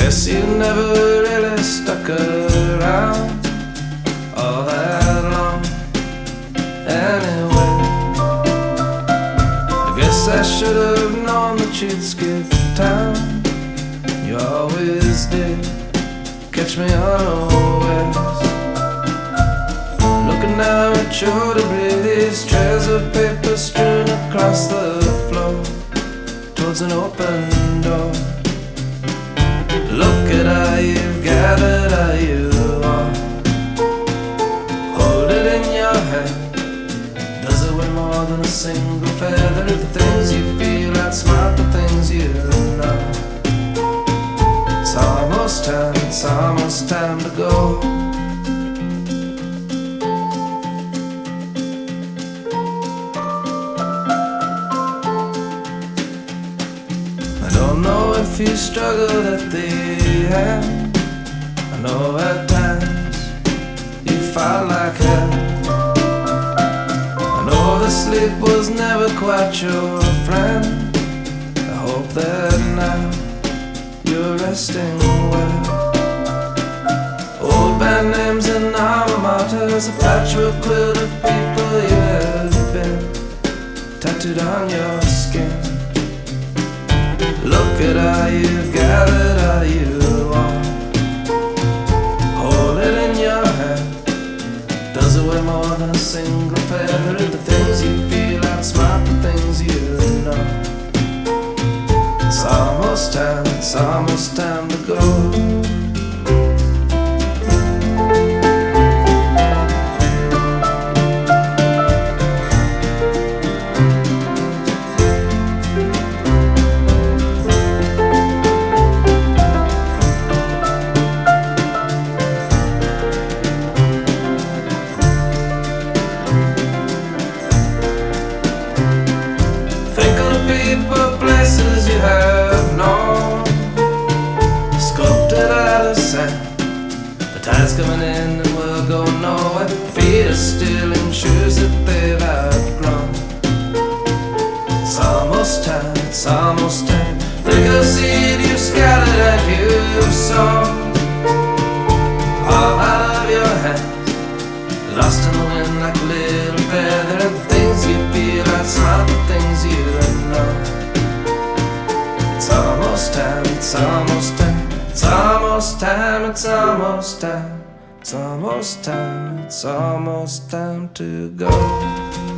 Guess you never really stuck around all that long. Anyway, I guess I should have known that you'd skip town. You always did catch me unawares. Looking now at your debris, trails of paper strewn across the floor towards an open door. Look at how you've gathered how you are. Hold it in your hand. Does it weigh more than a single feather? The things you feel outsmart the things you know. It's almost time to go. I don't know if you struggle at the end. I know at times you fight like hell. I know the sleep was never quite your friend. I hope that now you're resting well. Old band names and alma maters, a patchwork quilt of people you have been tattooed on your skin. Look at how you've gathered how you are. Hold it in your hand. Does it weigh more than a single feather? The things you feel outsmart the things you know. It's almost time to go. Places you have known, sculpted out of sand. The tide's coming in and we'll go nowhere. Feet are still in shoes that they've outgrown. It's almost time. Think of seed you've scattered and you've sown, all out of your hands, lost in the wind like a little feather. And the things you feel outside the things you know. It's almost time to go.